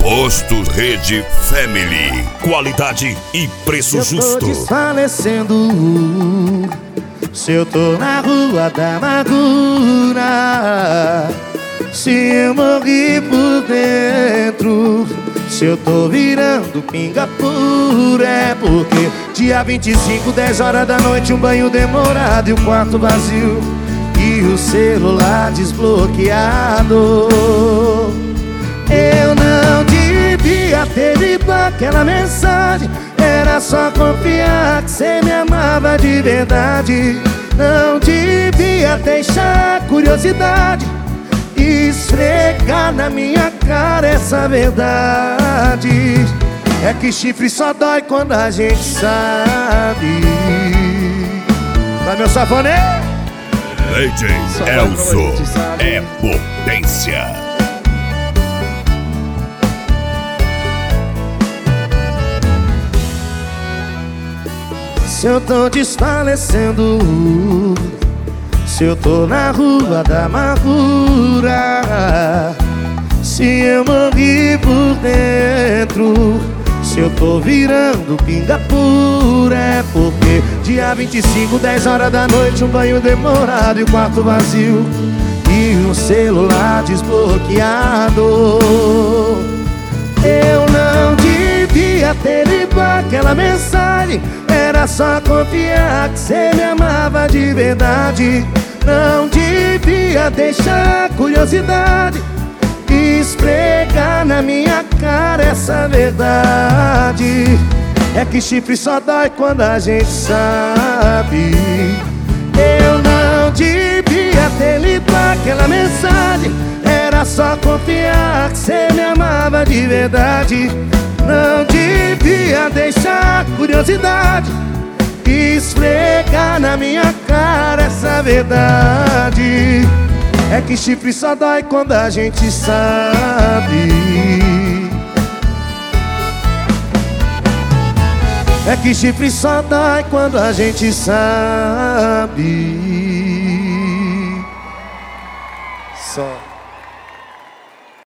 Postos Rede Family. Qualidade e preço justo. Eu tô desfalecendo se eu tô na rua da amargura, se eu morri por dentro, se eu tô virando pinga pura, é porque dia 25, 10 horas da noite, um banho demorado e o quarto vazio e o celular desbloqueado. Eu não devia ter lido aquela mensagem, era só confiar que cê me amava de verdade. Não devia deixar a curiosidade esfregar na minha cara essa verdade. É que chifre só dói quando a gente sabe. Vai, meu safoné! DJ Elzo é potência. Se eu tô desfalecendo, se eu tô na rua da amargura, se eu morri por dentro, se eu tô virando pinga pura, é porque dia 25, 10 horas da noite, um banho demorado e o quarto vazio e um celular desbloqueado. Eu não devia ter lido aquela mensagem, era só confiar que cê me amava de verdade. Não devia deixar a curiosidade esfregar na minha cara essa verdade. É que chifre só dói quando a gente sabe. Eu não devia ter lido aquela mensagem, era só confiar que cê me amava de verdade. Não devia deixar a curiosidade esfregar na minha cara essa verdade. É que chifre só dói quando a gente sabe. É que chifre só dói quando a gente sabe. Só.